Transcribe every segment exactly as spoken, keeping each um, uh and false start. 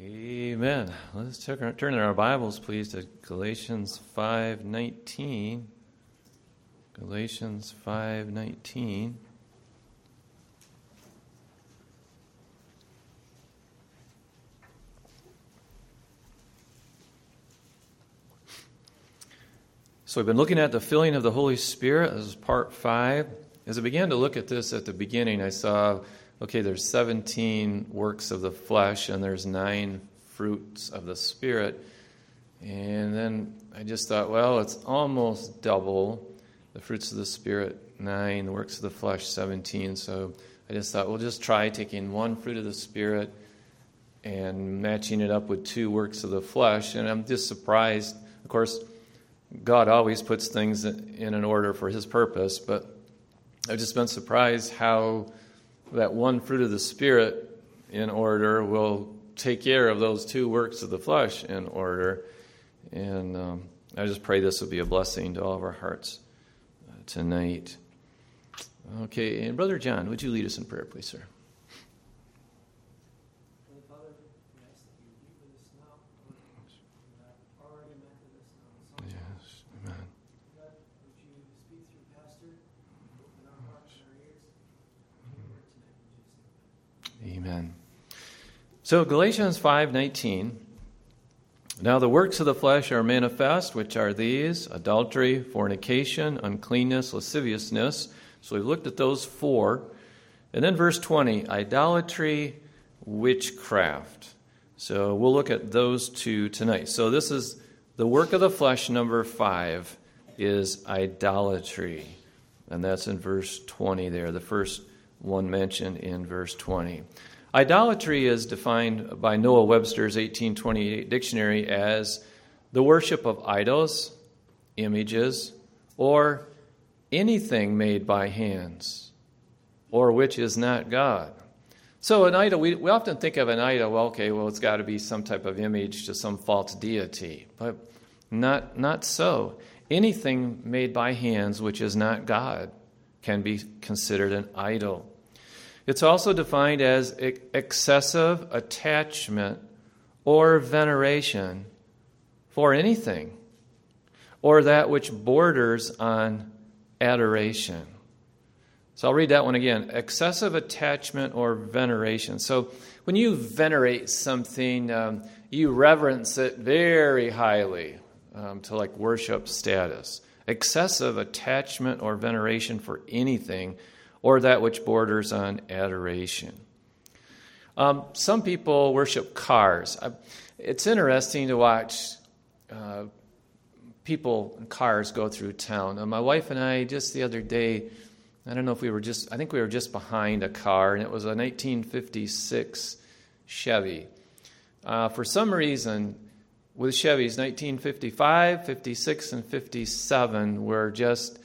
Amen. Let's turn, turn in our Bibles, please, to Galatians five nineteen. Galatians five nineteen. So we've been looking at the filling of the Holy Spirit. This is part five. As I began to look at this at the beginning, I saw, okay, there's seventeen works of the flesh, and there's nine fruits of the Spirit. And then I just thought, well, it's almost double. The fruits of the Spirit, nine. The works of the flesh, seventeen. So I just thought, we'll just try taking one fruit of the Spirit and matching it up with two works of the flesh. And I'm just surprised. Of course, God always puts things in an order for His purpose, but I've just been surprised how that one fruit of the Spirit in order will take care of those two works of the flesh in order. And um, I just pray this will be a blessing to all of our hearts uh, tonight. Okay, and Brother John, would you lead us in prayer, please, sir? Amen. So Galatians five nineteen. Now the works of the flesh are manifest, which are these: adultery, fornication, uncleanness, lasciviousness. So we've looked at those four. And then verse twenty, idolatry, witchcraft. So we'll look at those two tonight. So this is the work of the flesh, number five, is idolatry. And that's in verse twenty there, the first one mentioned in verse twenty. Idolatry is defined by Noah Webster's eighteen twenty-eight dictionary as the worship of idols, images, or anything made by hands, or which is not God. So an idol, we, we often think of an idol, well, okay, well, it's got to be some type of image to some false deity. But not, not so. Anything made by hands which is not God can be considered an idol. It's also defined as excessive attachment or veneration for anything, or that which borders on adoration. So I'll read that one again. Excessive attachment or veneration. So when you venerate something, um, you reverence it very highly um, to like worship status. Excessive attachment or veneration for anything, or that which borders on adoration. Um, some people worship cars. I, it's interesting to watch uh, people in cars go through town. Uh, my wife and I, just the other day, I don't know if we were just, I think we were just behind a car, and it was a nineteen fifty-six Chevy. Uh, for some reason, with Chevys, nineteen fifty-five, fifty-six, and fifty-seven were just,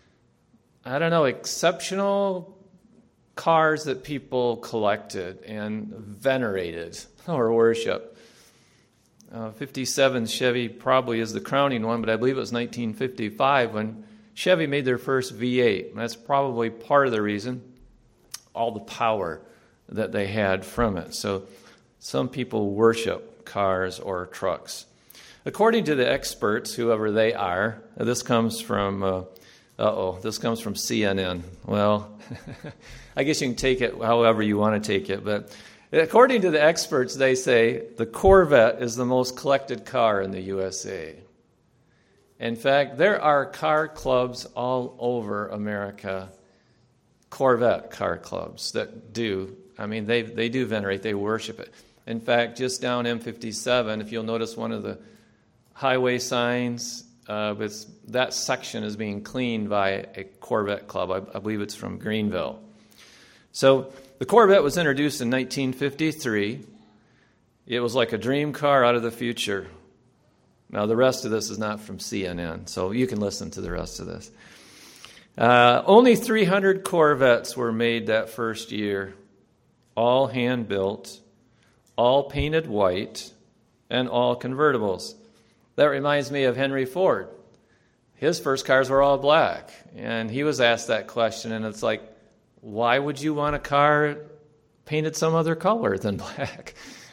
I don't know, exceptional cars that people collected and venerated or worship. Uh, fifty-seven Chevy probably is the crowning one, but I believe it was nineteen fifty-five when Chevy made their first V eight. And that's probably part of the reason, all the power that they had from it. So some people worship cars or trucks. According to the experts, whoever they are, this comes from... Uh, Uh-oh, this comes from C N N. Well, I guess you can take it however you want to take it. But according to the experts, they say the Corvette is the most collected car in the U S A. In fact, there are car clubs all over America, Corvette car clubs that do. I mean, they they do venerate, they worship it. In fact, just down M fifty-seven, if you'll notice one of the highway signs, Uh, with that section is being cleaned by a Corvette club. I, I believe it's from Greenville. So the Corvette was introduced in nineteen fifty-three. It was like a dream car out of the future. Now the rest of this is not from C N N, so you can listen to the rest of this. Uh, only three hundred Corvettes were made that first year, all hand-built, all painted white, and all convertibles. That reminds me of Henry Ford. His first cars were all black. And he was asked that question, and it's like, why would you want a car painted some other color than black?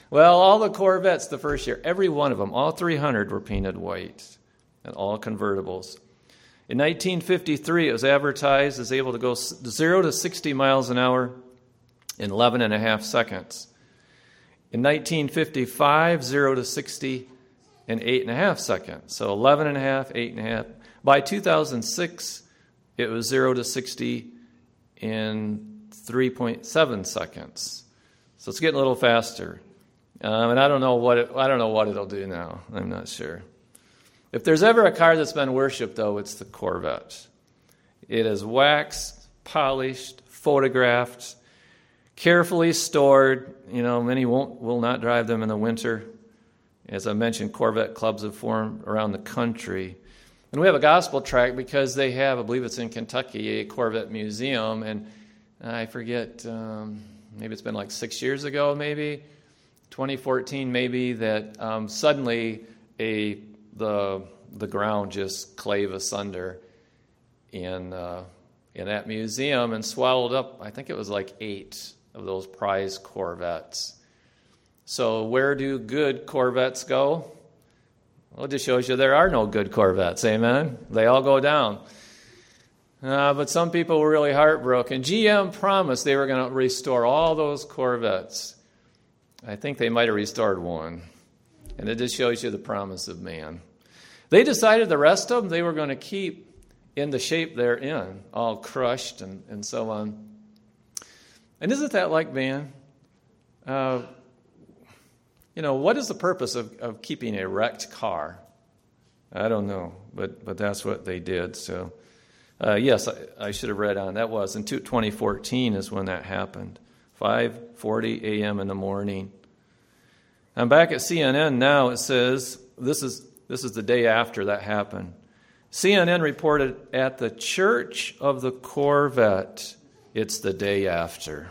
Well, all the Corvettes the first year, every one of them, all three hundred were painted white, and all convertibles. In nineteen fifty-three, it was advertised as able to go zero to sixty miles an hour in eleven and a half seconds. In nineteen fifty-five, zero to sixty in eight and a half seconds. So eleven and a half, eight and a half. By two thousand six, it was zero to sixty in three point seven seconds. So it's getting a little faster. Um, and I don't know what it, I don't know what it'll do now. I'm not sure. If there's ever a car that's been worshipped, though, it's the Corvette. It is waxed, polished, photographed, carefully stored. You know, many won't will not drive them in the winter. As I mentioned, Corvette clubs have formed around the country. And we have a gospel tract because they have, I believe it's in Kentucky, a Corvette museum. And I forget, um, maybe it's been like six years ago, maybe, twenty fourteen maybe, that um, suddenly a the the ground just clave asunder in uh, in that museum and swallowed up, I think it was like eight of those prize Corvettes. So where do good Corvettes go? Well, it just shows you there are no good Corvettes, amen? They all go down. Uh, but some people were really heartbroken. G M promised they were going to restore all those Corvettes. I think they might have restored one. And it just shows you the promise of man. They decided the rest of them they were going to keep in the shape they're in, all crushed and, and so on. And isn't that like man? Uh, you know, what is the purpose of, of keeping a wrecked car? I don't know, but but that's what they did. So, uh, yes, I, I should have read on. That was in twenty fourteen is when that happened. five forty a.m. in the morning. I'm back at C N N now. It says, this is this is the day after that happened. C N N reported at the Church of the Corvette, it's the day after.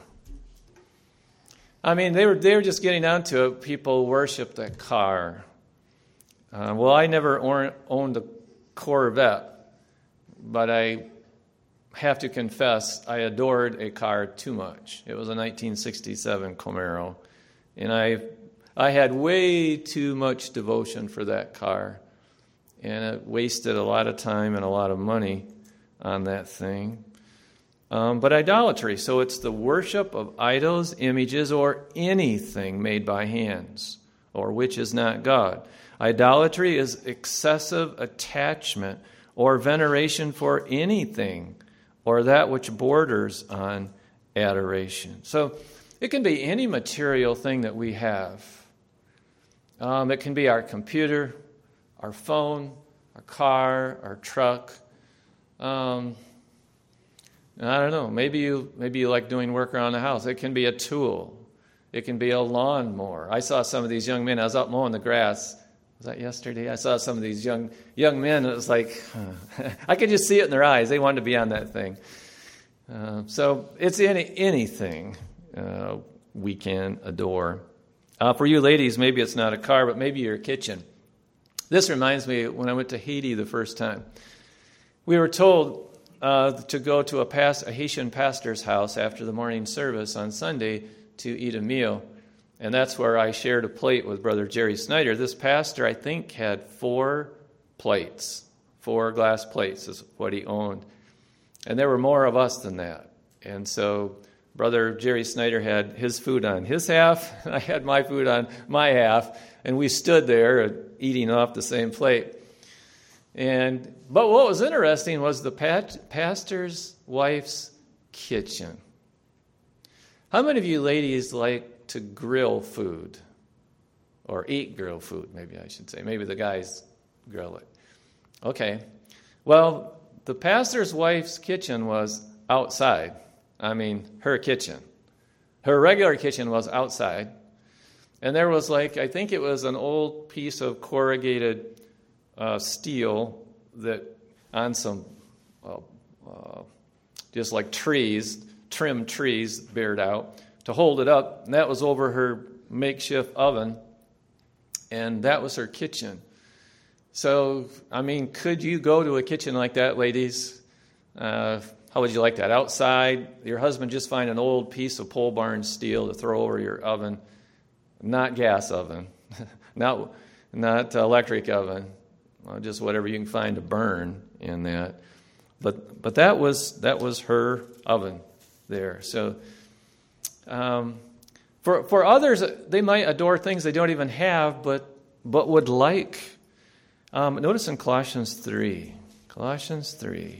I mean, they were they were just getting down to it. People worshiped that car. Uh, well, I never or, owned a Corvette, but I have to confess I adored a car too much. It was a nineteen sixty-seven Camaro, and I I had way too much devotion for that car, and it wasted a lot of time and a lot of money on that thing. Um, but idolatry, so it's the worship of idols, images, or anything made by hands, or which is not God. Idolatry is excessive attachment or veneration for anything, or that which borders on adoration. So it can be any material thing that we have. Um, it can be our computer, our phone, our car, our truck. Um, I don't know. Maybe you maybe you like doing work around the house. It can be a tool. It can be a lawnmower. I saw some of these young men. I was out mowing the grass. Was that yesterday? I saw some of these young young men. It was like, huh. I could just see it in their eyes. They wanted to be on that thing. Uh, so it's any anything uh, we can adore. Uh, for you ladies, maybe it's not a car, but maybe your kitchen. This reminds me when I went to Haiti the first time. We were told uh, to go to a, past, a Haitian pastor's house after the morning service on Sunday to eat a meal. And that's where I shared a plate with Brother Jerry Snyder. This pastor, I think, had four plates. Four glass plates is what he owned. And there were more of us than that. And so Brother Jerry Snyder had his food on his half. I had my food on my half. And we stood there eating off the same plate. And but what was interesting was the pat, pastor's wife's kitchen. How many of you ladies like to grill food? Or eat grilled food, maybe I should say. Maybe the guys grill it. Okay. Well, the pastor's wife's kitchen was outside. I mean, her kitchen. Her regular kitchen was outside. And there was like, I think it was an old piece of corrugated uh, steel that on some, uh, uh, just like trees, trimmed trees bared out to hold it up. And that was over her makeshift oven. And that was her kitchen. So, I mean, could you go to a kitchen like that, ladies? Uh, how would you like that? Outside, your husband just find an old piece of pole barn steel to throw over your oven. not gas oven, not not electric oven, well, just whatever you can find to burn in that. But but that was that was her oven there. So um, for for others, they might adore things they don't even have, but but would like. Um, notice in Colossians three, Colossians three.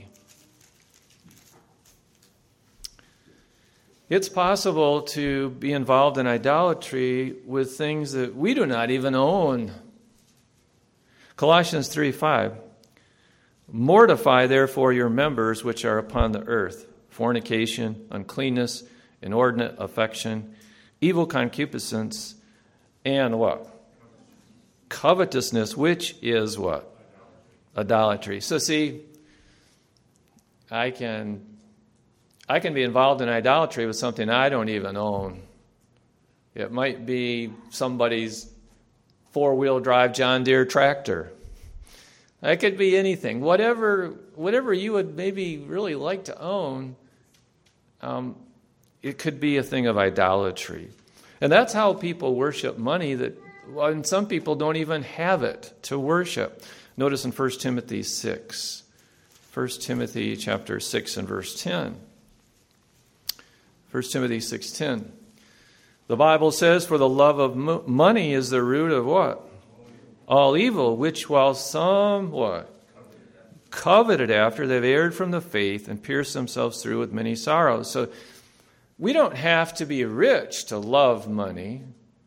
It's possible to be involved in idolatry with things that we do not even own. Colossians three five. Mortify, therefore, your members which are upon the earth, fornication, uncleanness, inordinate affection, evil concupiscence, and what? Covetousness, which is what? Idolatry. So see, I can... I can be involved in idolatry with something I don't even own. It might be somebody's four-wheel drive John Deere tractor. It could be anything. Whatever whatever you would maybe really like to own, um, it could be a thing of idolatry. And that's how people worship money, that well, and some people don't even have it to worship. Notice in First Timothy six. First Timothy chapter six and verse ten. First Timothy six ten. The Bible says, for the love of mo- money is the root of what? All evil, which while some, what? Coveted after, they've erred from the faith and pierced themselves through with many sorrows. So we don't have to be rich to love money.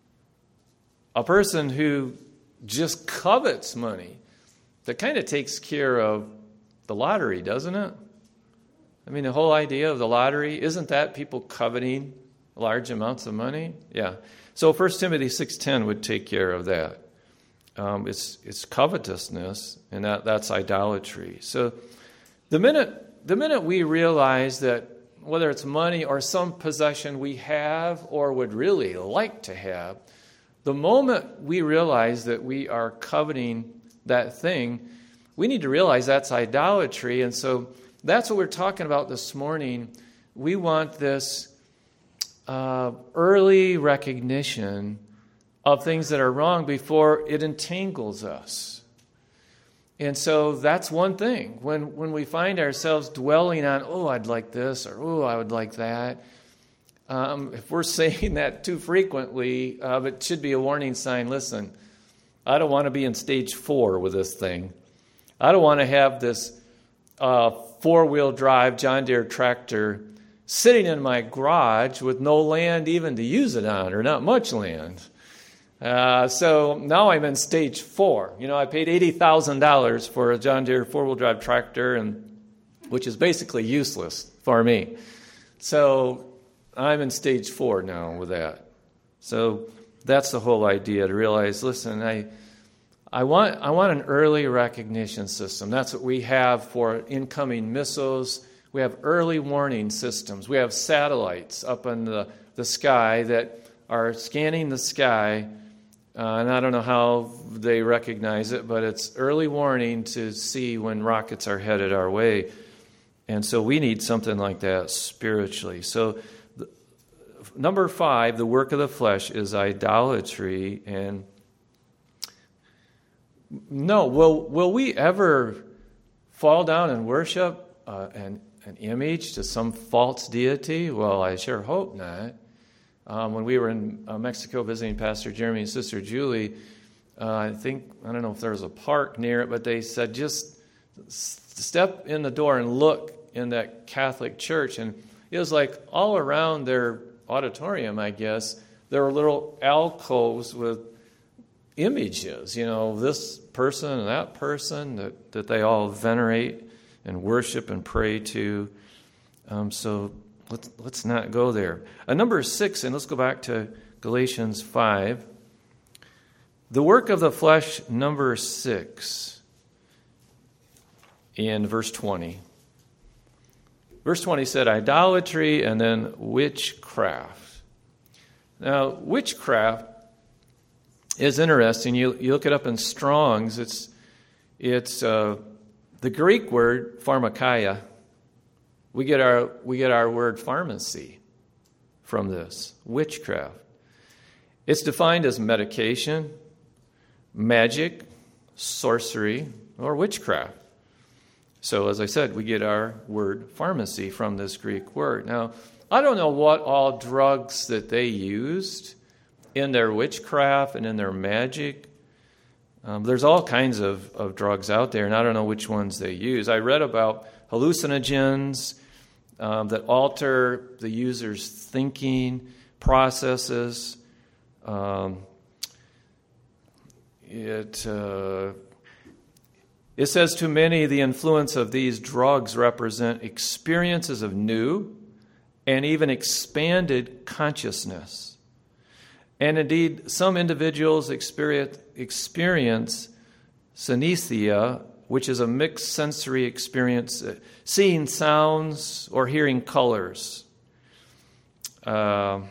A person who just covets money, that kind of takes care of the lottery, doesn't it? I mean, the whole idea of the lottery, isn't that people coveting large amounts of money? Yeah. So First Timothy six ten would take care of that. Um, it's it's covetousness, and that, that's idolatry. So the minute the minute we realize that whether it's money or some possession we have or would really like to have, the moment we realize that we are coveting that thing, we need to realize that's idolatry. And so that's what we're talking about this morning. We want this uh, early recognition of things that are wrong before it entangles us. And so that's one thing. When when we find ourselves dwelling on, oh, I'd like this, or oh, I would like that, um, if we're saying that too frequently, uh, it should be a warning sign. Listen, I don't want to be in stage four with this thing. I don't want to have this uh, four-wheel drive John Deere tractor sitting in my garage with no land even to use it on, or not much land. Uh, so now I'm in stage four. You know, I paid eighty thousand dollars for a John Deere four-wheel drive tractor, and which is basically useless for me. So I'm in stage four now with that. So that's the whole idea, to realize, listen, I I want I want an early recognition system. That's what we have for incoming missiles. We have early warning systems. We have satellites up in the, the sky that are scanning the sky. Uh, and I don't know how they recognize it, but it's early warning to see when rockets are headed our way. And so we need something like that spiritually. So the, number five, the work of the flesh is idolatry. And no, will will we ever fall down and worship uh, an, an image to some false deity? Well, I sure hope not. Um, when we were in uh, Mexico visiting Pastor Jeremy and Sister Julie, uh, I think, I don't know if there was a park near it, but they said just step in the door and look in that Catholic church. And it was like all around their auditorium, I guess, there were little alcoves with images, you know, this person and that person that, that they all venerate and worship and pray to. Um, so let's, let's not go there. Uh, number six, and let's go back to Galatians five. The work of the flesh, number six, in verse twenty. Verse twenty said idolatry and then witchcraft. Now, witchcraft is interesting. You, you look it up in Strong's. It's it's uh, the Greek word pharmakeia. We get our we get our word pharmacy from this, witchcraft. It's defined as medication, magic, sorcery, or witchcraft. So, as I said, we get our word pharmacy from this Greek word. Now, I don't know what all drugs that they used in their witchcraft and in their magic. Um, there's all kinds of, of drugs out there, and I don't know which ones they use. I read about hallucinogens um, that alter the user's thinking processes. Um, it uh, it says to many, the influence of these drugs represent experiences of new and even expanded consciousness. And indeed, some individuals experience, experience synesthesia, which is a mixed sensory experience, uh, seeing sounds or hearing colors. Uh,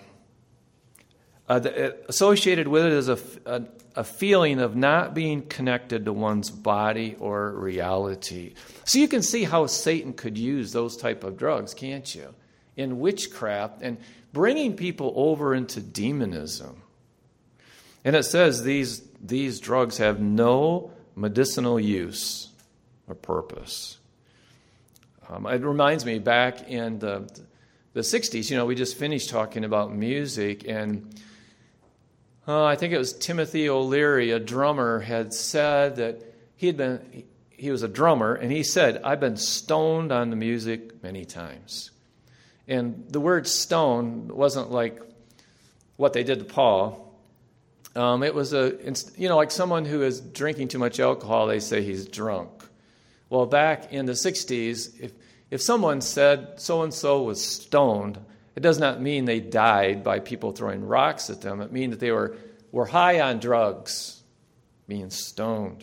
uh, the, uh, associated with it is a, a, a feeling of not being connected to one's body or reality. So you can see how Satan could use those type of drugs, can't you? In witchcraft and bringing people over into demonism. And it says these, these drugs have no medicinal use or purpose. Um, it reminds me back in the, the sixties, you know, we just finished talking about music, and uh, I think it was Timothy O'Leary, a drummer, had said that he had been, he, he was a drummer, and he said, I've been stoned on the music many times. And the word stone wasn't like what they did to Paul. Um, it was a, you know, like someone who is drinking too much alcohol, they say he's drunk. Well, back in the sixties, if, if someone said so-and-so was stoned, it does not mean they died by people throwing rocks at them. It means that they were, were high on drugs, being stoned.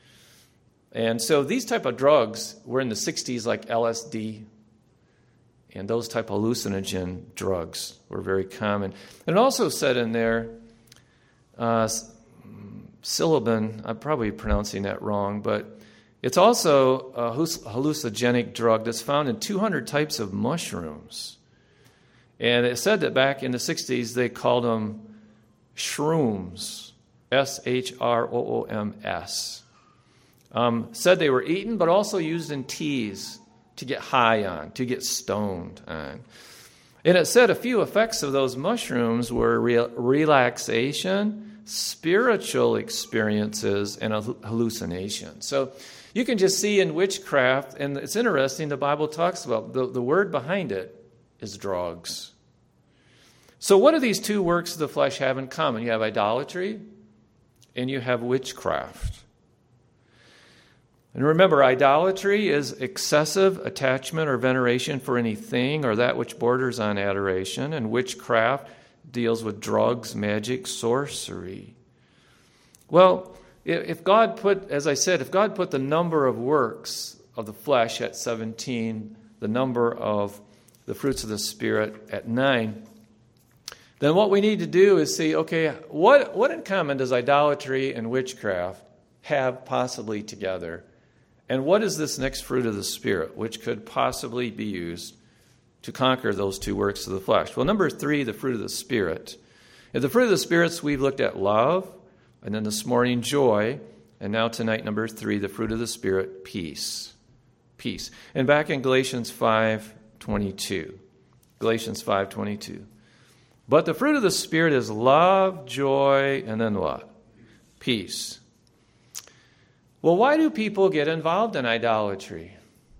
And so these type of drugs were in the sixties, like L S D, and those type of hallucinogen drugs were very common. And it also said in there, uh, psilocybin, I'm probably pronouncing that wrong, but it's also a hallucinogenic drug that's found in two hundred types of mushrooms. And it said that back in the sixties, they called them shrooms, S H R O O M S. Um, said they were eaten, but also used in teas to get high on, to get stoned on. And it said a few effects of those mushrooms were re- relaxation, spiritual experiences, and hallucination. So you can just see in witchcraft, and it's interesting, the Bible talks about the, the word behind it is drugs. So what do these two works of the flesh have in common? You have idolatry and you have witchcraft. And remember, idolatry is excessive attachment or veneration for anything or that which borders on adoration, and witchcraft deals with drugs, magic, sorcery. Well, if God put, as I said, if God put the number of works of the flesh at seventeen, the number of the fruits of the Spirit at nine, then what we need to do is see, okay, what, what in common does idolatry and witchcraft have possibly together? And what is this next fruit of the Spirit, which could possibly be used to conquer those two works of the flesh? Well, number three, the fruit of the Spirit. And the fruit of the Spirits, we've looked at love, and then this morning, joy, and now tonight, number three, the fruit of the Spirit, peace. Peace. And back in Galatians five twenty-two. Galatians five twenty-two. But the fruit of the Spirit is love, joy, and then what? Peace. Well, why do people get involved in idolatry?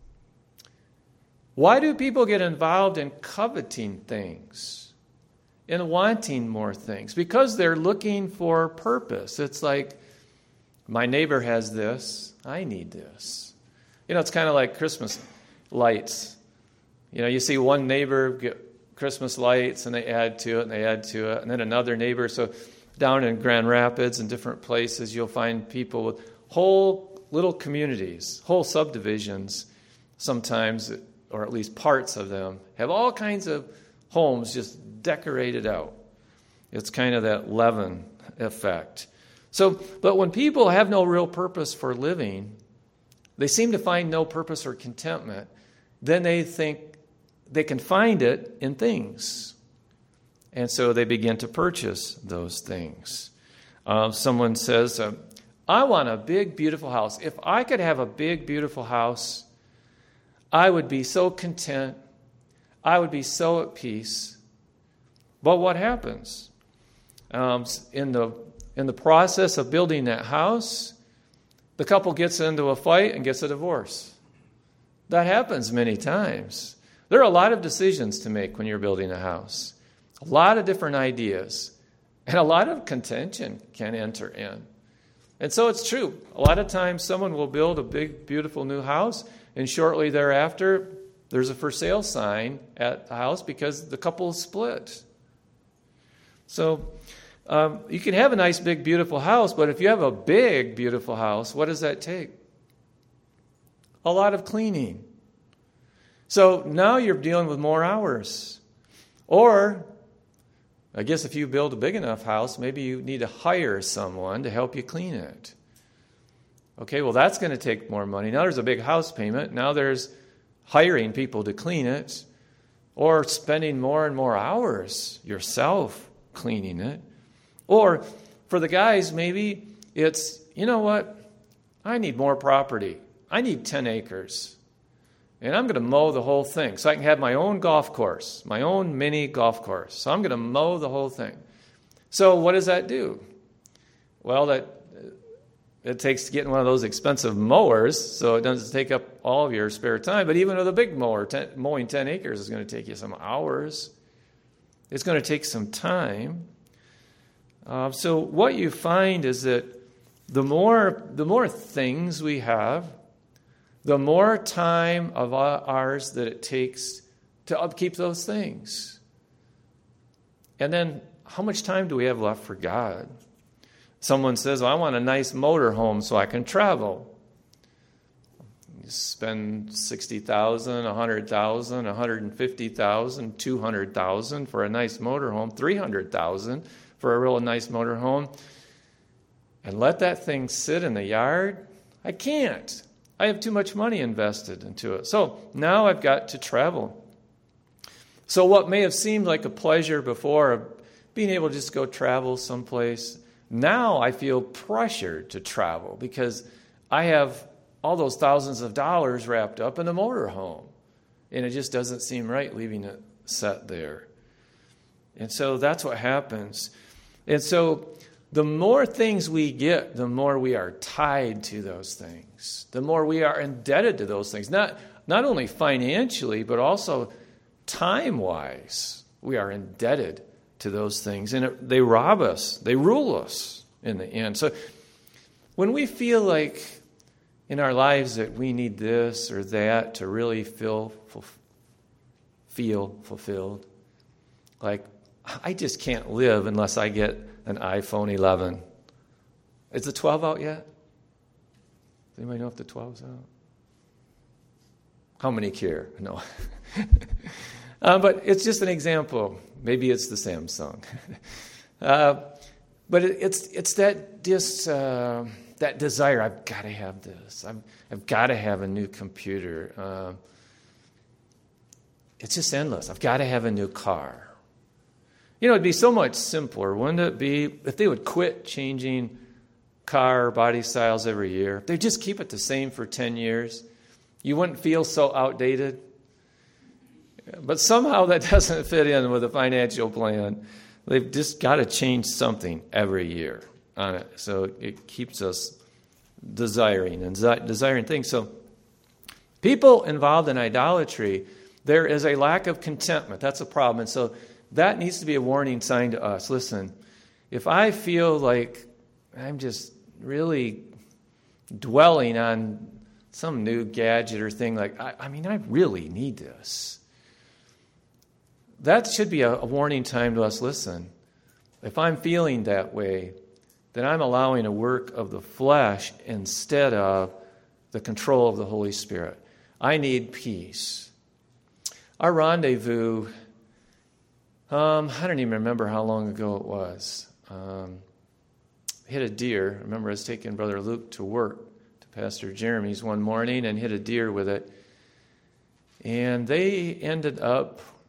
Why do people get involved in coveting things, in wanting more things? Because they're looking for purpose. It's like, my neighbor has this, I need this. You know, it's kind of like Christmas lights. You know, you see one neighbor get Christmas lights, and they add to it, and they add to it, and then another neighbor. So down in Grand Rapids and different places, you'll find people with whole little communities, whole subdivisions, sometimes, or at least parts of them, have all kinds of homes just decorated out. It's kind of that leaven effect. So, but when people have no real purpose for living, they seem to find no purpose or contentment, then they think they can find it in things. And so they begin to purchase those things. Uh, someone says, uh, I want a big, beautiful house. If I could have a big, beautiful house, I would be so content. I would be so at peace. But what happens? Um, in the in the process of building that house, the couple gets into a fight and gets a divorce. That happens many times. There are a lot of decisions to make when you're building a house. A lot of different ideas. And a lot of contention can enter in. And so it's true. A lot of times someone will build a big, beautiful new house, and shortly thereafter, there's a for sale sign at the house because the couple is split. So um, you can have a nice, big, beautiful house, but if you have a big, beautiful house, what does that take? A lot of cleaning. So now you're dealing with more hours. Or, I guess if you build a big enough house, maybe you need to hire someone to help you clean it. Okay, well, that's going to take more money. Now there's a big house payment. Now there's hiring people to clean it, or spending more and more hours yourself cleaning it. Or for the guys, maybe it's, you know what? I need more property. I need ten acres. And I'm going to mow the whole thing so I can have my own golf course, my own mini golf course. So I'm going to mow the whole thing. So what does that do? Well, that it takes getting one of those expensive mowers, so it doesn't take up all of your spare time. But even with a big mower, ten, mowing ten acres is going to take you some hours. It's going to take some time. Uh, so what you find is that the more the more things we have, the more time of ours that it takes to upkeep those things. And then how much time do we have left for God? Someone says, well, I want a nice motor home so I can travel. You spend sixty thousand dollars, one hundred thousand dollars, one hundred fifty thousand dollars, two hundred thousand dollars for a nice motor home, three hundred thousand dollars for a real nice motor home, and let that thing sit in the yard? I can't. I have too much money invested into it. So now I've got to travel. So what may have seemed like a pleasure before, being able to just go travel someplace, now I feel pressured to travel because I have all those thousands of dollars wrapped up in a motorhome. And it just doesn't seem right leaving it set there. And so that's what happens. And so the more things we get, the more we are tied to those things. The more we are indebted to those things. Not, not only financially, but also time-wise. We are indebted to those things. And it, they rob us. They rule us in the end. So when we feel like in our lives that we need this or that to really feel, feel fulfilled, like, I just can't live unless I get an iPhone eleven. Is the twelve out yet? Does anybody know if the twelve's out? How many care? No. uh, but it's just an example. Maybe it's the Samsung. uh, but it, it's it's that dis, uh, that desire. I've got to have this. I've, I've got to have a new computer. Uh, it's just endless. I've got to have a new car. You know, it'd be so much simpler, wouldn't it be, if they would quit changing car body styles every year? If they just keep it the same for ten years, you wouldn't feel so outdated. But somehow that doesn't fit in with a financial plan. They've just got to change something every year on it. So it keeps us desiring and desiring things. So people involved in idolatry, there is a lack of contentment. That's a problem. And so that needs to be a warning sign to us. Listen, if I feel like I'm just really dwelling on some new gadget or thing, like, I, I mean, I really need this. That should be a, a warning time to us. Listen, if I'm feeling that way, then I'm allowing a work of the flesh instead of the control of the Holy Spirit. I need peace. Our rendezvous, Um, I don't even remember how long ago it was. Um, hit a deer. I remember I was taking Brother Luke to work, to Pastor Jeremy's one morning, and hit a deer with it. And they ended up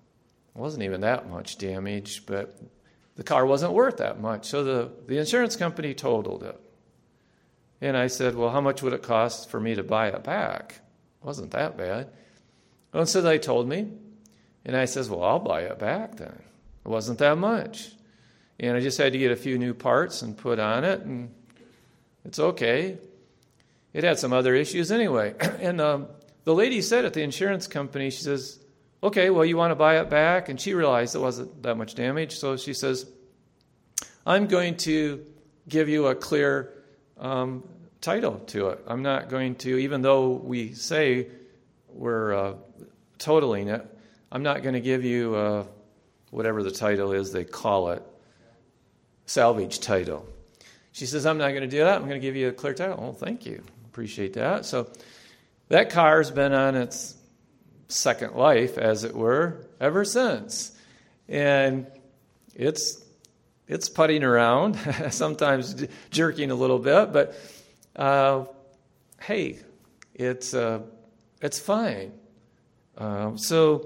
wasn't even that much damage, but the car wasn't worth that much. So the, the insurance company totaled it. And I said, well, how much would it cost for me to buy it back? It wasn't that bad. And so they told me. And I says, well, I'll buy it back then. It wasn't that much. And I just had to get a few new parts and put on it, and it's okay. It had some other issues anyway. And um, the lady said at the insurance company, she says, okay, well, you want to buy it back? And she realized it wasn't that much damage. So she says, I'm going to give you a clear um, title to it. I'm not going to, even though we say we're uh, totaling it, I'm not going to give you uh, whatever the title is they call it, salvage title. She says, I'm not going to do that. I'm going to give you a clear title. Oh, thank you. Appreciate that. So that car's been on its second life, as it were, ever since. And it's it's putting around, sometimes jerking a little bit, but uh, hey, it's uh, it's fine. Uh, so,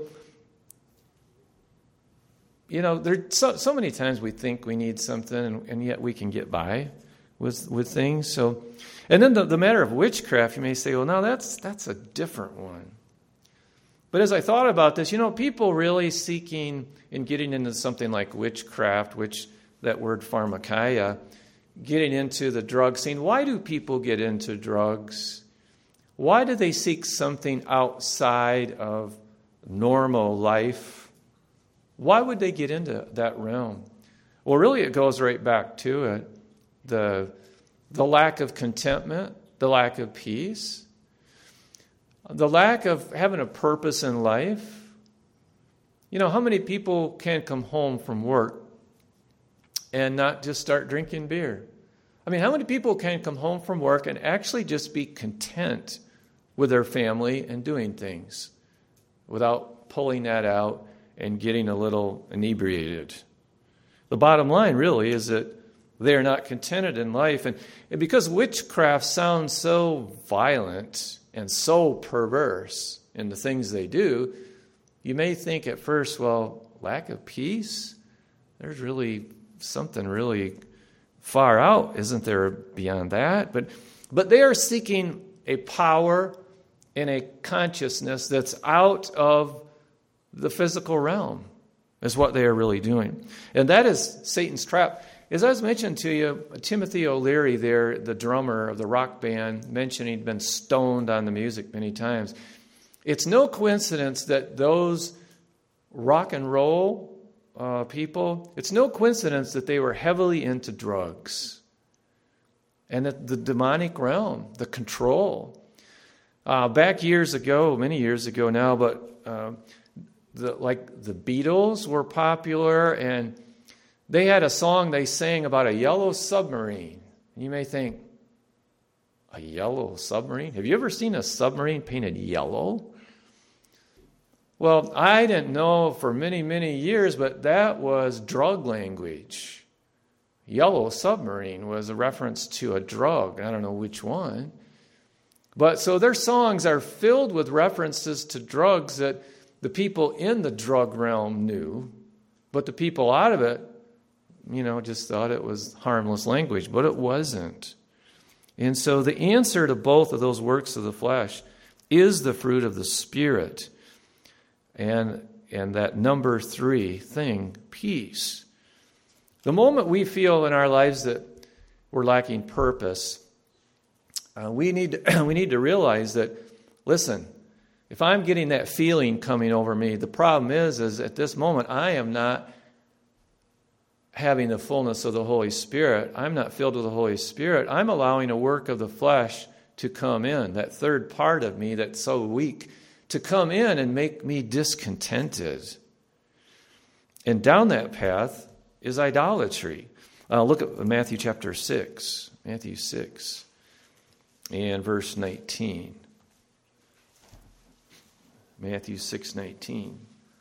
you know, there's so, so many times we think we need something, and, and yet we can get by with with things. So, and then the, the matter of witchcraft, you may say, well, no, that's that's a different one. But as I thought about this, you know, people really seeking and getting into something like witchcraft, which that word pharmakeia, getting into the drug scene. Why do people get into drugs? Why do they seek something outside of normal life? Why would they get into that realm? Well, really, it goes right back to it. The, the lack of contentment, the lack of peace, the lack of having a purpose in life. You know, how many people can come home from work and not just start drinking beer? I mean, how many people can come home from work and actually just be content with their family and doing things without pulling that out and getting a little inebriated? The bottom line really is that they are not contented in life. And, and because witchcraft sounds so violent and so perverse in the things they do, you may think at first, well, lack of peace? There's really something really far out, isn't there, beyond that? But but they are seeking a power and a consciousness that's out of the physical realm, is what they are really doing. And that is Satan's trap. As I was mentioning to you, Timothy O'Leary there, the drummer of the rock band, mentioned he'd been stoned on the music many times. It's no coincidence that those rock and roll uh, people, it's no coincidence that they were heavily into drugs. And that the demonic realm, the control. Uh, back years ago, many years ago now, but uh, the, like the Beatles were popular, and they had a song they sang about a yellow submarine. You may think, a yellow submarine? Have you ever seen a submarine painted yellow? Well, I didn't know for many, many years, but that was drug language. Yellow submarine was a reference to a drug. I don't know which one. But so their songs are filled with references to drugs that the people in the drug realm knew, but the people out of it, you know, just thought it was harmless language, but it wasn't. And so the answer to both of those works of the flesh is the fruit of the Spirit. And, and that number three thing, peace. The moment we feel in our lives that we're lacking purpose, uh, we need to, we need to realize that, listen, if I'm getting that feeling coming over me, the problem is, is at this moment I am not having the fullness of the Holy Spirit. I'm not filled with the Holy Spirit. I'm allowing a work of the flesh to come in, that third part of me that's so weak, to come in and make me discontented. And down that path is idolatry. Uh, look at Matthew chapter six. Matthew six and verse nineteen. Matthew six nineteen.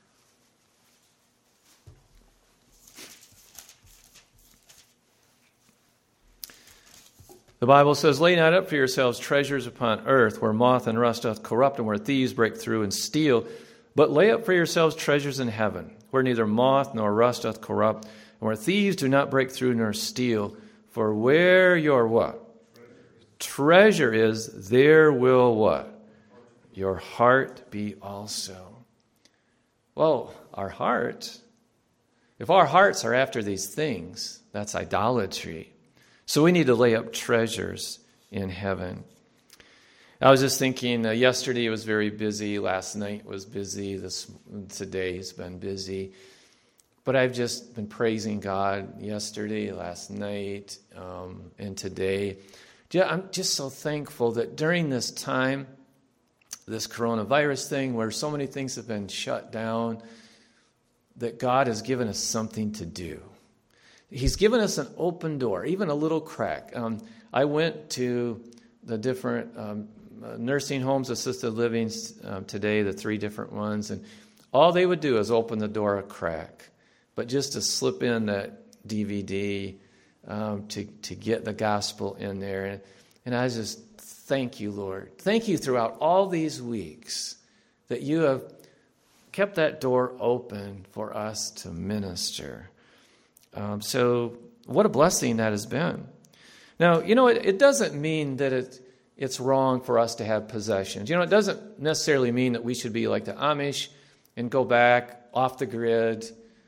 The Bible says, lay not up for yourselves treasures upon earth, where moth and rust doth corrupt, and where thieves break through and steal. But lay up for yourselves treasures in heaven, where neither moth nor rust doth corrupt, and where thieves do not break through nor steal. For where your what? Treasure is, there will what? Your heart be also. Well, our heart, if our hearts are after these things, that's idolatry. So we need to lay up treasures in heaven. I was just thinking, uh, yesterday was very busy, last night was busy, this today's been busy. But I've just been praising God yesterday, last night, um, and today. I'm just so thankful that during this time, this coronavirus thing, where so many things have been shut down, that God has given us something to do. He's given us an open door, even a little crack. Um, I went to the different um, nursing homes, assisted livings um, today, the three different ones, and all they would do is open the door a crack. But just to slip in that D V D um, to, to get the gospel in there. And, and I just thank you, Lord. Thank you throughout all these weeks that you have kept that door open for us to minister. Um, so what a blessing that has been. Now, you know, it, it doesn't mean that it, it's wrong for us to have possessions. You know, it doesn't necessarily mean that we should be like the Amish and go back off the grid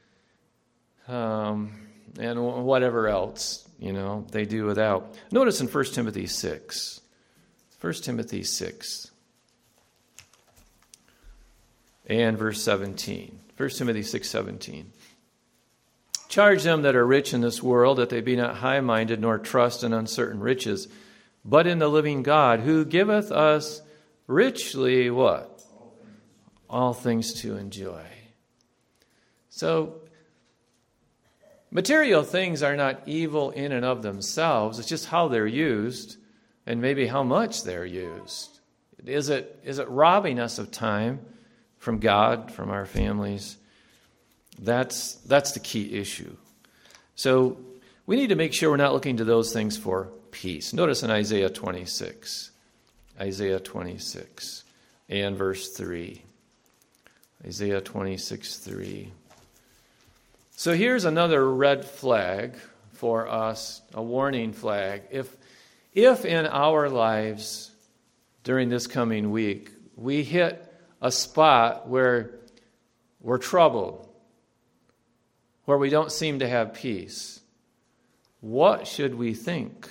um, and whatever else, you know, they do without. Notice in First Timothy six. First Timothy six and verse seventeen. First Timothy six seventeen. Charge them that are rich in this world, that they be not high-minded, nor trust in uncertain riches, but in the living God, who giveth us richly what? All things to enjoy. So, material things are not evil in and of themselves. It's just how they're used and maybe how much they're used. Is it, is it robbing us of time from God, from our families? That's, that's the key issue. So we need to make sure we're not looking to those things for peace. Notice in Isaiah twenty-six. Isaiah twenty-six and verse three. Isaiah twenty-six, three. So here's another red flag for us, a warning flag. If, if in our lives during this coming week we hit a spot where we're troubled, where we don't seem to have peace, what should we think?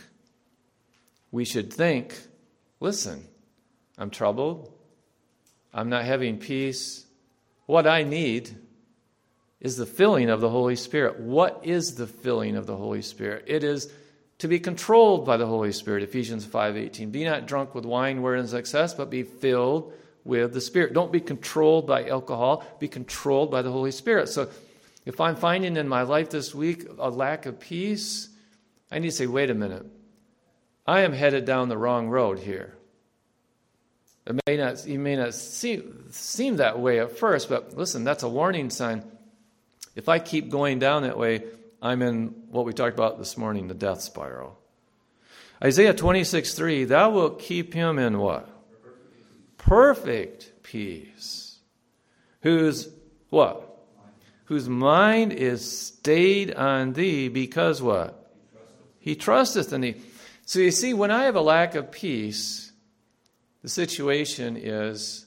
We should think, listen, I'm troubled. I'm not having peace. What I need is the filling of the Holy Spirit. What is the filling of the Holy Spirit? It is to be controlled by the Holy Spirit. Ephesians five eighteen. Be not drunk with wine wherein is excess, but be filled with the Spirit. Don't be controlled by alcohol. Be controlled by the Holy Spirit. So if I'm finding in my life this week a lack of peace, I need to say, wait a minute. I am headed down the wrong road here. It may not, you may not seem, seem that way at first, but listen, that's a warning sign. If I keep going down that way, I'm in what we talked about this morning, the death spiral. Isaiah twenty-six, three, thou wilt keep him in what? Perfect peace. Whose what? Whose mind is stayed on thee because what? He trusteth in thee. So you see, when I have a lack of peace, the situation is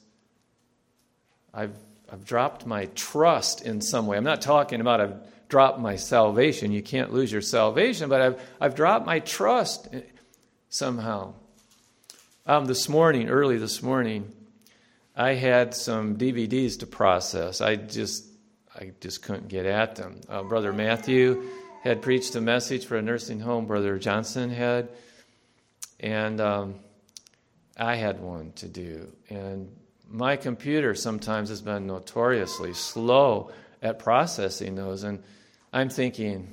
I've I've dropped my trust in some way. I'm not talking about I've dropped my salvation. You can't lose your salvation, but I've I've dropped my trust somehow. Um, this morning, early this morning, I had some D V Ds to process. I just I just couldn't get at them. Uh, Brother Matthew had preached a message for a nursing home. Brother Johnson had. And um, I had one to do. And my computer sometimes has been notoriously slow at processing those. And I'm thinking,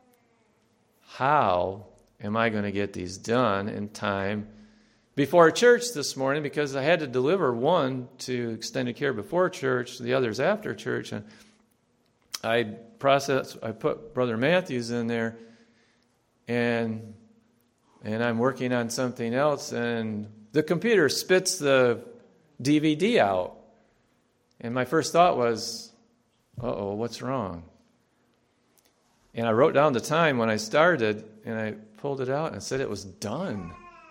how am I going to get these done in time before church this morning? Because I had to deliver one to extended care before church, the others after church. And I processed, I put Brother Matthews in there, and and I'm working on something else, and the computer spits the D V D out. And my first thought was, uh-oh, what's wrong? And I wrote down the time when I started, and I pulled it out and said it was done.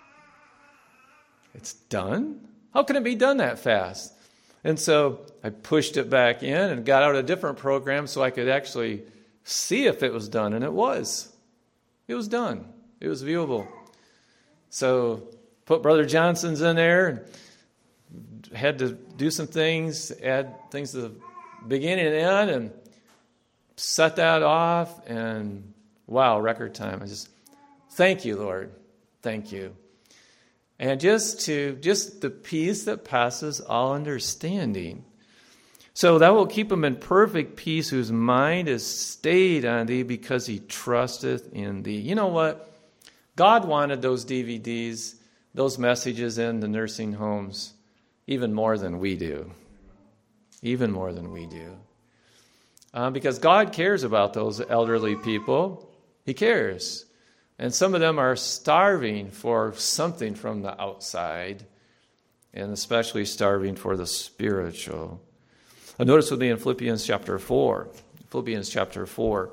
It's done? How can it be done that fast? And so I pushed it back in and got out a different program so I could actually see if it was done, and it was. It was done. It was viewable. So put Brother Johnson's in there, and had to do some things, add things to the beginning and end, and set that off, and wow, record time. I just, thank you, Lord. Thank you. And just to, just the peace that passes all understanding. So that will keep him in perfect peace whose mind is stayed on thee because he trusteth in thee. You know what? God wanted those D V Ds, those messages in the nursing homes, even more than we do. Even more than we do. Uh, because God cares about those elderly people. He cares. And some of them are starving for something from the outside, and especially starving for the spiritual. Uh, notice with me in Philippians chapter four. Philippians chapter four.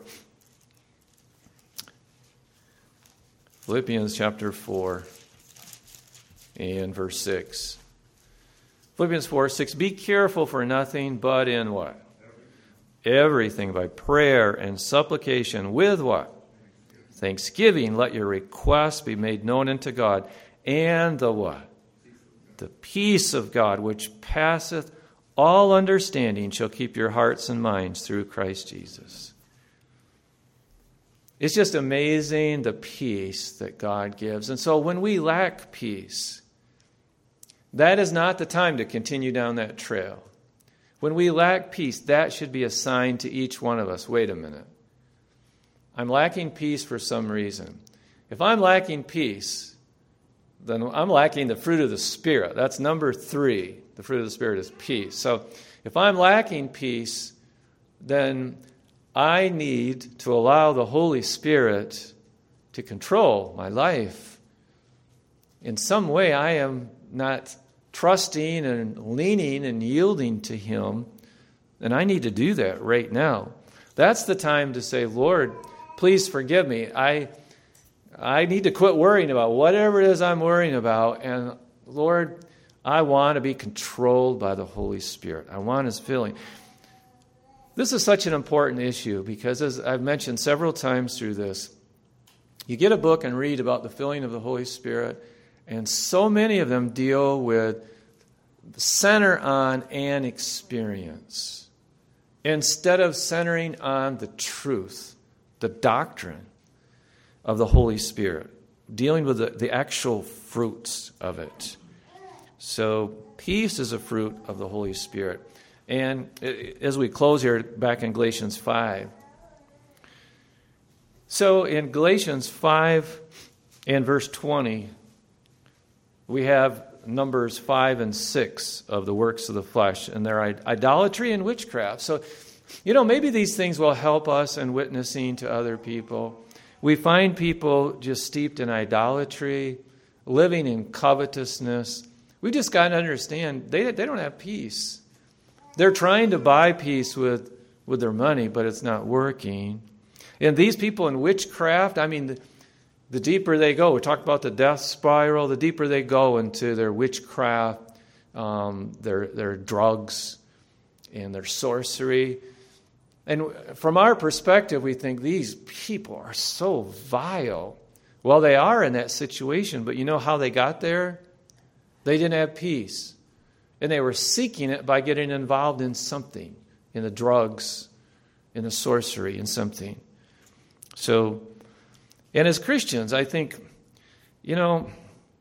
Philippians chapter four and verse six. Philippians four, six. Be careful for nothing, but in what? Everything by prayer and supplication with what? Thanksgiving. Let your requests be made known unto God. And the what? The peace of God, which passeth all understanding, shall keep your hearts and minds through Christ Jesus. It's just amazing the peace that God gives. And so when we lack peace, that is not the time to continue down that trail. When we lack peace, that should be a sign to each one of us. Wait a minute. I'm lacking peace for some reason. If I'm lacking peace, then I'm lacking the fruit of the Spirit. That's number three. The fruit of the Spirit is peace. So if I'm lacking peace, then I need to allow the Holy Spirit to control my life. In some way, I am not trusting and leaning and yielding to Him, and I need to do that right now. That's the time to say, Lord, please forgive me. I I need to quit worrying about whatever it is I'm worrying about. And Lord, I want to be controlled by the Holy Spirit. I want His filling. This is such an important issue because, as I've mentioned several times through this, you get a book and read about the filling of the Holy Spirit, and so many of them deal with center on an experience instead of centering on the truth, the doctrine of the Holy Spirit, dealing with the, the actual fruits of it. So peace is a fruit of the Holy Spirit. And as we close here, back in Galatians five. So in Galatians five and verse twenty, we have numbers five and six of the works of the flesh, and their idolatry and witchcraft. So, you know, maybe these things will help us in witnessing to other people. We find people just steeped in idolatry, living in covetousness. We just got to understand they they don't have peace. They're trying to buy peace with, with their money, but it's not working. And these people in witchcraft, I mean, the, the deeper they go, we talked about the death spiral, the deeper they go into their witchcraft, um, their their drugs, and their sorcery. And from our perspective, we think these people are so vile. Well, they are in that situation, but you know how they got there? They didn't have peace. And they were seeking it by getting involved in something, in the drugs, in the sorcery, in something. So, and as Christians, I think, you know,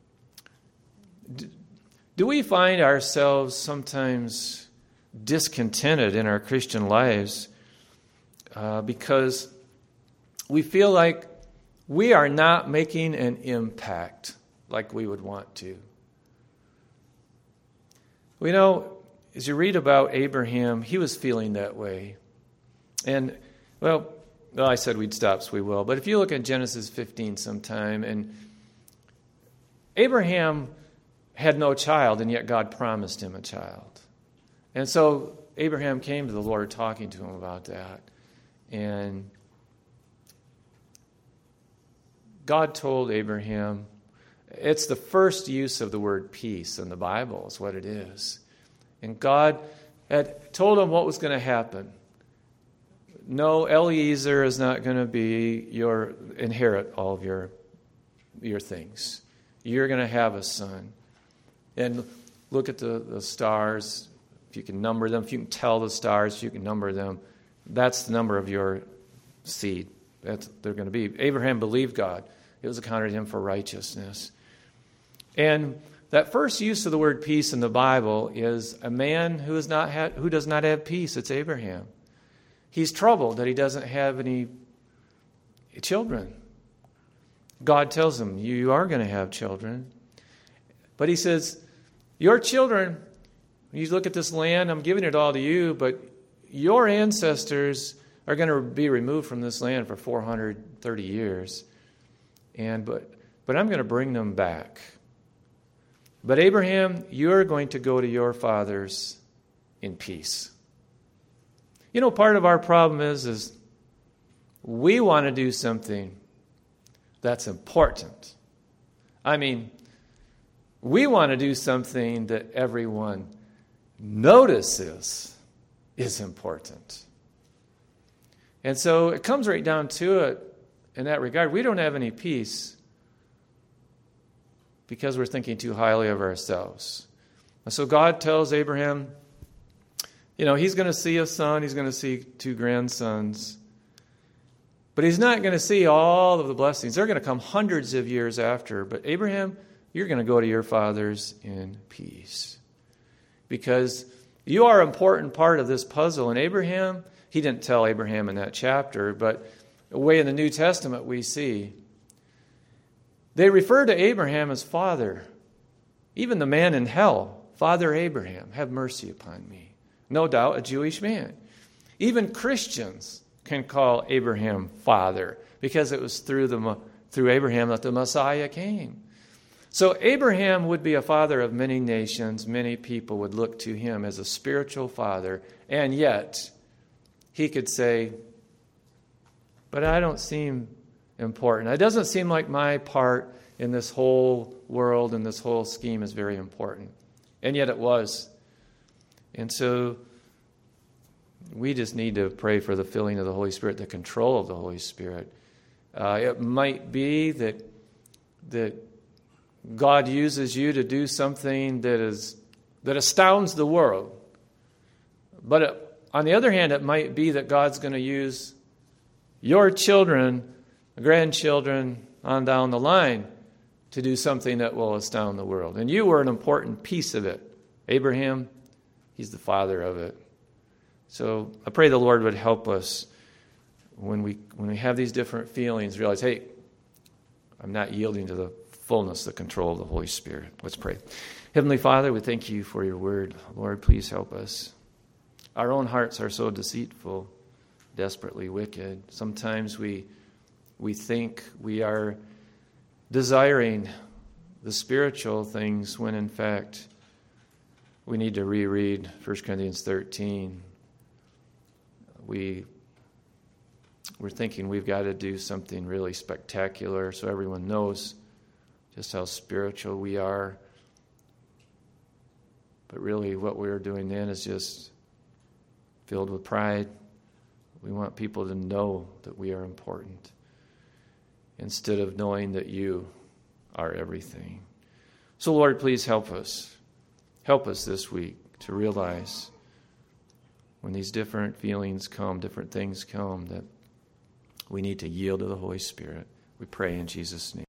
do we find ourselves sometimes discontented in our Christian lives uh, because we feel like we are not making an impact like we would want to? We know, as you read about Abraham, he was feeling that way. And, well, well, I said we'd stop, so we will. But if you look at Genesis fifteen sometime, and Abraham had no child, and yet God promised him a child. And so Abraham came to the Lord talking to him about that. And God told Abraham, it's the first use of the word peace in the Bible is what it is. And God had told him what was going to happen. No, Eliezer is not going to be your inherit all of your, your things. You're going to have a son. And look at the, the stars. If you can number them, if you can tell the stars, if you can number them, that's the number of your seed. That's they're going to be. Abraham believed God. It was accounted to him for righteousness. And that first use of the word peace in the Bible is a man who is not ha- who does not have peace. It's Abraham. He's troubled that he doesn't have any children. God tells him, you are going to have children. But he says, your children, you look at this land, I'm giving it all to you, but your ancestors are going to be removed from this land for four hundred thirty years. And but but I'm going to bring them back. But Abraham, you're going to go to your fathers in peace. You know, part of our problem is, is we want to do something that's important. I mean, we want to do something that everyone notices is important. And so it comes right down to it in that regard. We don't have any peace because we're thinking too highly of ourselves. And so God tells Abraham, you know, he's going to see a son, he's going to see two grandsons, but he's not going to see all of the blessings. They're going to come hundreds of years after. But Abraham, you're going to go to your fathers in peace because you are an important part of this puzzle. And Abraham, he didn't tell Abraham in that chapter, but the way in the New Testament we see, they refer to Abraham as father. Even the man in hell, Father Abraham, have mercy upon me. No doubt a Jewish man. Even Christians can call Abraham father because it was through the through Abraham that the Messiah came. So Abraham would be a father of many nations. Many people would look to him as a spiritual father. And yet, he could say, but I don't seem important. It doesn't seem like my part in this whole world and this whole scheme is very important. And yet it was. And so we just need to pray for the filling of the Holy Spirit, the control of the Holy Spirit. Uh, it might be that that God uses you to do something that is that astounds the world. But it, on the other hand, it might be that God's going to use your children, grandchildren on down the line to do something that will astound the world. And you were an important piece of it. Abraham, he's the father of it. So I pray the Lord would help us when we when we have these different feelings, realize, hey, I'm not yielding to the fullness, the control of the Holy Spirit. Let's pray. Heavenly Father, we thank you for your word. Lord, please help us. Our own hearts are so deceitful, desperately wicked. Sometimes we we think we are desiring the spiritual things when in fact we need to reread First Corinthians thirteen. We, we're thinking we've got to do something really spectacular so everyone knows just how spiritual we are. But really what we're doing then is just filled with pride. We want people to know that we are important instead of knowing that you are everything. So Lord, please help us. Help us this week to realize when these different feelings come, different things come, that we need to yield to the Holy Spirit. We pray in Jesus' name.